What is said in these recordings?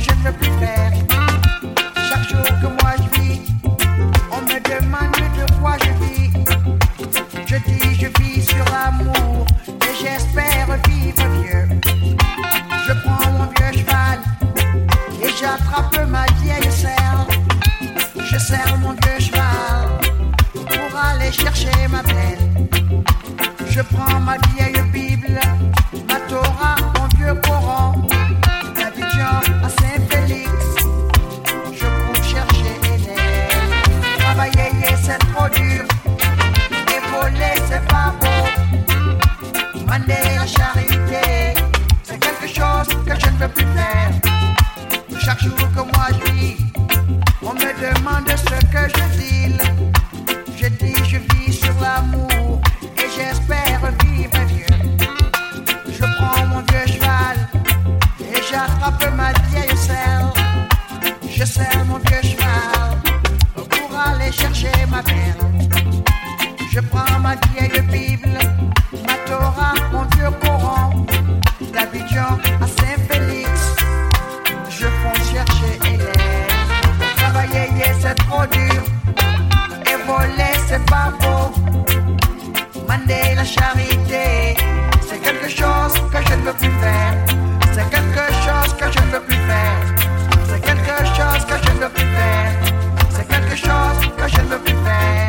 je ne veux plus faire. Chaque jour que moi je vis, on me demande de quoi je vis. Je dis je vis sur l'amour et j'espère vivre vieux. Je prends mon vieux cheval et j'attrape ma vieille selle. Je serre mon vieux cheval pour aller chercher ma belle. Je prends ma vieille Bible, ma Torah, mon vieux Coran, d'Abidjan à Saint-Félix. Je cours chercher Hélène. Travailler c'est trop dur et voler c'est pas beau. Mander la charité, c'est quelque chose que je ne veux plus faire. Chaque jour que moi je vis, on me demande ce que je dis. Je dis je vis sur l'amour et j'espère vivre vieux. Je prends mon vieux cheval et j'attrape ma vieille selle. Je serre mon vieux cheval pour aller chercher ma belle. Je prends ma vieille Bible, ma Torah, mon vieux Coran, d'Abidjan à Saint-Félix. Je fonce chercher Hélène. Travailler c'est trop dur et voler c'est pas beau. Mander la charité, c'est quelque chose que je ne veux plus faire. C'est quelque chose que je ne veux plus faire. C'est quelque chose que je ne veux plus faire. C'est quelque chose que je ne veux plus faire.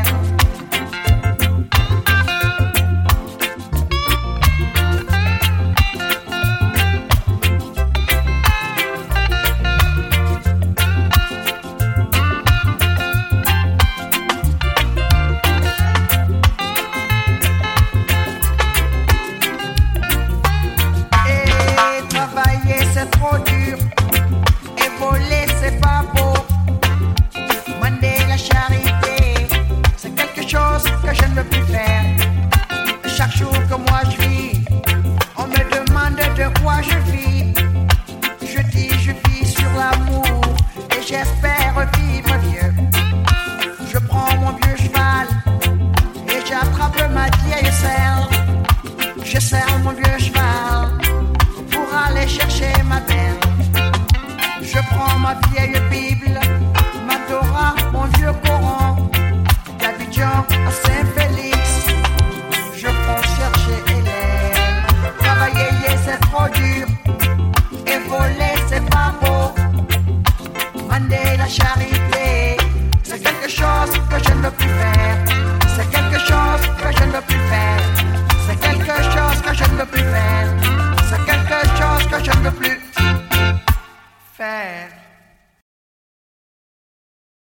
C'est trop dur et voler c'est pas beau. Mander la charité, c'est quelque chose que je ne veux plus faire. Chaque jour que moi je vis, on me demande de quoi je vis. Je dis je vis sur l'amour et j'espère vivre vieux. Je prends mon vieux cheval et j'attrape ma vieille selle. Je serre mon vieux cheval pour aller chercher ma belle. Je prends ma vieille Bible, ma Torah, mon vieux Coran, d'Abidjan à Saint-Félix. Je fonce chercher Hélène. Travailler c'est trop dur et voler c'est pas beau. Mander la charité, c'est quelque chose que je ne veux plus faire. C'est quelque chose que je ne veux plus faire. C'est quelque chose que je ne veux plus faire. C'est quelque chose que je ne veux plus faire.